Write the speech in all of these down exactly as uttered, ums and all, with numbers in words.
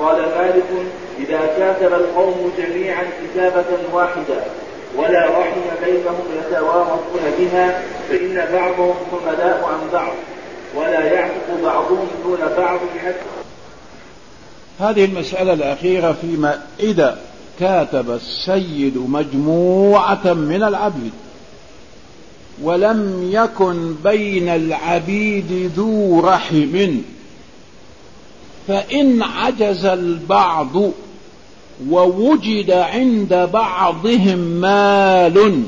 قال مالك: إذا كاتب القوم جميعا كتابة واحدة ولا رحم بينهم يتوارثون بها فإن بعضهم حملاء عن بعض ولا يعتق بعضهم دون بعض حتى. هذه المسألة الأخيرة فيما إذا كاتب السيد مجموعة من العبيد ولم يكن بين العبيد ذو رحم، فإن عجز البعض ووجد عند بعضهم مال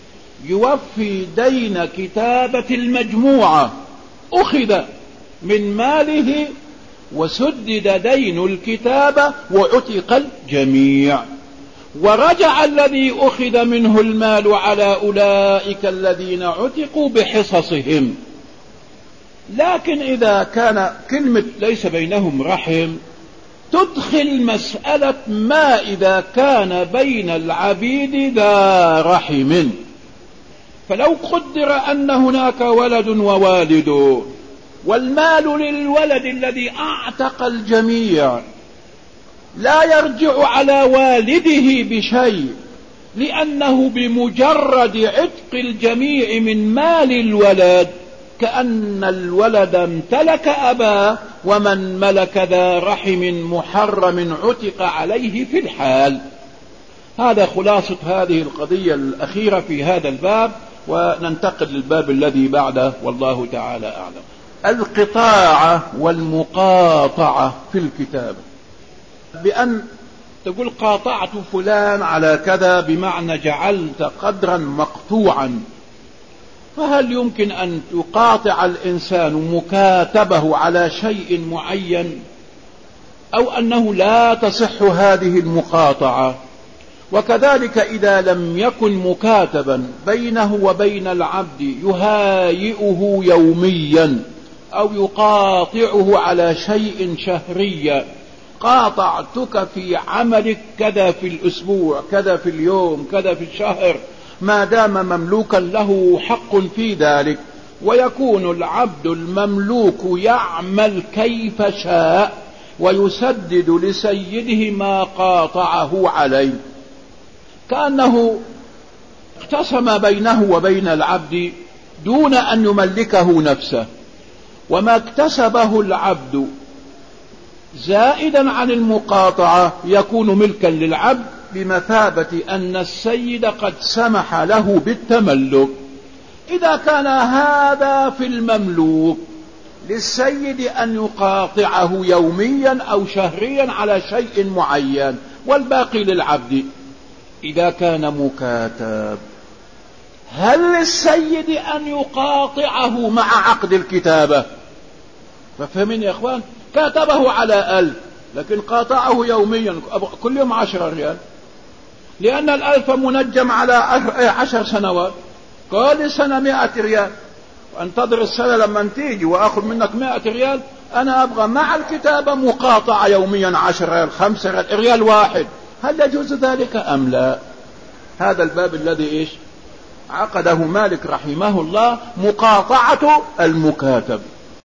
يوفي دين كتابة المجموعة أخذ من ماله وسدد دين الكتابة وعتق الجميع، ورجع الذي أخذ منه المال على أولئك الذين عتقوا بحصصهم. لكن إذا كان كلمة ليس بينهم رحم تدخل مسألة ما إذا كان بين العبيد ذا رحم، فلو قدر أن هناك ولد ووالد والمال للولد الذي أعتق الجميع لا يرجع على والده بشيء، لأنه بمجرد عتق الجميع من مال الولد كأن الولد امتلك أباه، ومن ملك ذا رحم محرم عتق عليه في الحال. هذا خلاصة هذه القضية الأخيرة في هذا الباب، وننتقل للباب الذي بعده والله تعالى أعلم. القطاعة والمقاطعة في الكتاب، بأن تقول قاطعت فلان على كذا بمعنى جعلت قدرا مقطوعا، فهل يمكن أن يقاطع الإنسان مكاتبه على شيء معين، أو أنه لا تصح هذه المقاطعة؟ وكذلك إذا لم يكن مكاتبا بينه وبين العبد يهايئه يوميا أو يقاطعه على شيء شهريا، قاطعتك في عملك كذا في الأسبوع كذا في اليوم كذا في الشهر، ما دام مملوكا له حق في ذلك، ويكون العبد المملوك يعمل كيف شاء ويسدد لسيده ما قاطعه عليه، كأنه اقتسم بينه وبين العبد دون أن يملكه نفسه، وما اكتسبه العبد زائدا عن المقاطعة يكون ملكا للعبد بمثابة أن السيد قد سمح له بالتملك. إذا كان هذا في المملوك للسيد أن يقاطعه يوميا أو شهريا على شيء معين والباقي للعبد، إذا كان مكاتب هل للسيد أن يقاطعه مع عقد الكتابة؟ ففهمين يا أخوان، كاتبه على ألف لكن قاطعه يوميا كل يوم عشرة ريال، لأن الألف منجم على عشر سنوات، كل سنة مئة ريال، وانتظر السنة لما تيجي وأخذ منك مئة ريال، أنا أبغى مع الكتابة مقاطعة يوميا عشر ريال خمس ريال ريال واحد، هل يجوز ذلك أم لا؟ هذا الباب الذي إيش عقده مالك رحمه الله، مقاطعة المكاتب.